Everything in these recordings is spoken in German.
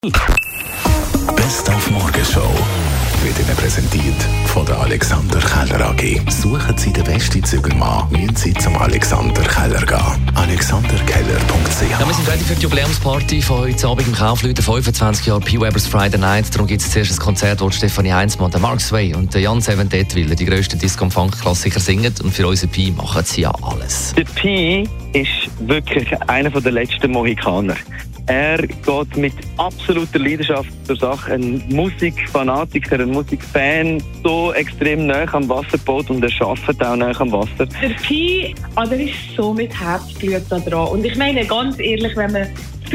Best auf Morgenshow wird Ihnen präsentiert von der Alexander Keller AG. Suchen Sie den besten Zügelmann, müssen Sie zum Alexander Keller gehen. alexanderkeller.ch. Ja, wir sind ready für die Jubiläumsparty von heute Abend im Kaufleuten. 25 Jahre P. Weber's Friday Night. Darum gibt es zuerst ein Konzert, wo Stefanie Heinzmann, der Mark Sway und der Jan Seven Detwiller die grössten Disco-Funk-Klassiker singen. Und für unseren Pi machen sie ja alles. Der Pi ist wirklich einer der letzten Mohikaner. Er geht mit absoluter Leidenschaft zur Sache. Ein Musikfanatiker, ein Musikfan, so extrem nah am Wasserboot und er arbeitet auch nah am Wasser. Der Pi, der ist so mit Herzblut da dran. Und ich meine, ganz ehrlich, wenn man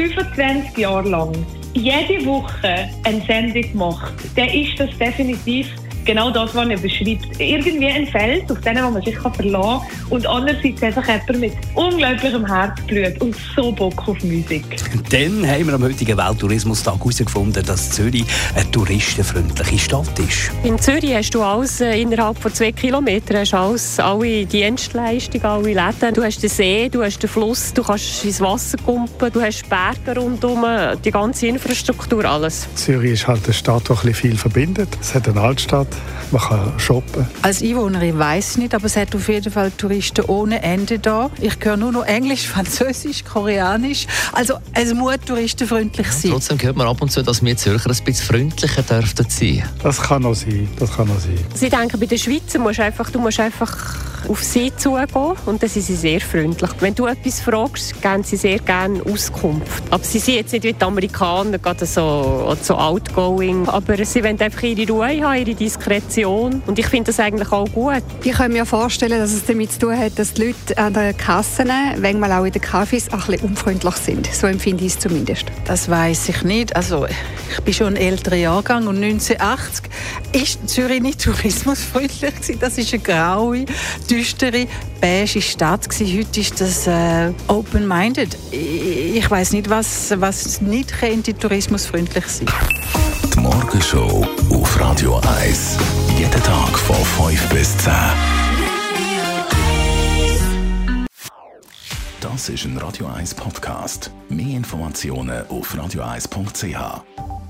25 Jahre lang jede Woche eine Sendung macht, dann ist das definitiv genau das, was er beschreibt. Irgendwie ein Feld, auf den man sich verlassen kann. Und andererseits einfach jemand mit unglaublichem Herzblut und so Bock auf Musik. Dann haben wir am heutigen Welttourismustag herausgefunden, dass Zürich eine touristenfreundliche Stadt ist. In Zürich hast du alles innerhalb von 2 Kilometern. Hast alles, alle Dienstleistungen, alle Läden. Du hast den See, du hast den Fluss, du kannst ins Wasser kumpen, du hast Berge rundherum, die ganze Infrastruktur, alles. Zürich ist halt eine Stadt, die ein bisschen viel verbindet. Es hat eine Altstadt. Man kann shoppen. Als Einwohnerin weiss nicht, aber es hat auf jeden Fall Touristen ohne Ende da. Ich höre nur noch Englisch, Französisch, Koreanisch. Also es muss touristenfreundlich sein. Trotzdem hört man ab und zu, dass wir Zürcher ein bisschen freundlicher dürften sein. Das kann noch sein. Sie denken, bei den Schweizern musst du musst einfach auf sie zugehen und dann sind sie sehr freundlich. Wenn du etwas fragst, geben sie sehr gerne Auskunft. Aber sie sind jetzt nicht wie die Amerikaner, gerade so outgoing, aber sie wollen einfach ihre Ruhe haben, ihre Diskretion und ich finde das eigentlich auch gut. Ich kann mir vorstellen, dass es damit zu tun hat, dass die Leute an den Kassen, wenn mal auch in den Cafés, auch ein bisschen unfreundlich sind. So empfinde ich es zumindest. Das weiss ich nicht. Also, ich bin schon ein älterer Jahrgang und 1980 ist Zürich nicht tourismusfreundlich gewesen. Das ist eine graue, düstere, beige Stadt gewesen. Heute ist das open-minded. Ich weiss nicht, was nicht könnte tourismusfreundlich sein. Die Morgenshow auf Radio 1. Jeden Tag von 5 bis 10. Das ist ein Radio 1 Podcast. Mehr Informationen auf radio1.ch.